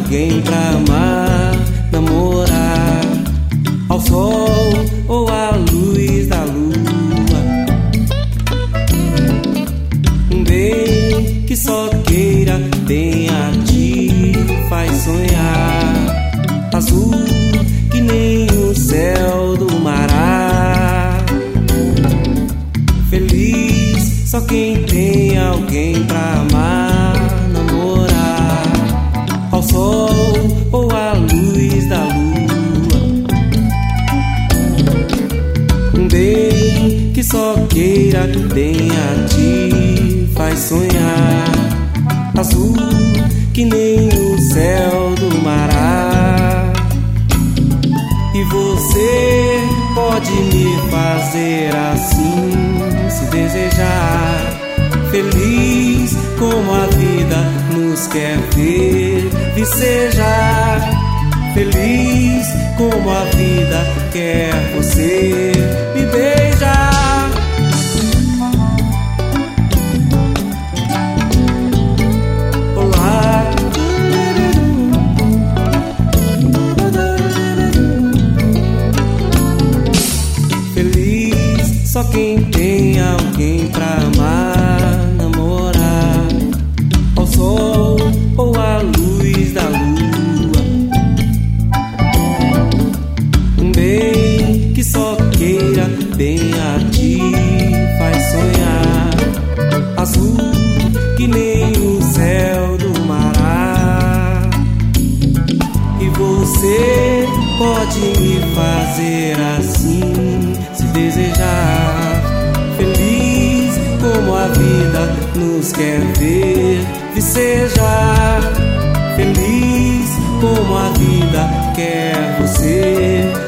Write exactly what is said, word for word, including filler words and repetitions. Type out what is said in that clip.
alguém pra amar, namorar, ao sol ou à luz da lua. Um bem que só queira bem a ti faz sonhar, azul que nem o céu do Mará. Feliz só quem tem alguém pra amar, namorar, ao sol ou à luz da lua. Um bem que só queira bem a ti faz sonhar, azul que nem o céu do Mará. E você pode me fazer assim, se desejar, feliz como a vida nos quer ver. Vicejar, feliz como a vida quer você me beijar. Olá, feliz só quem tem alguém pra amar, namorar, ao sol ou à luz da lua. Um bem que só queira bem a ti faz sonhar, azul que nem o céu do Mará. E você pode me fazer assim, se desejar, feliz como a vida nos quer ver. Vicejar, feliz como a vida quer você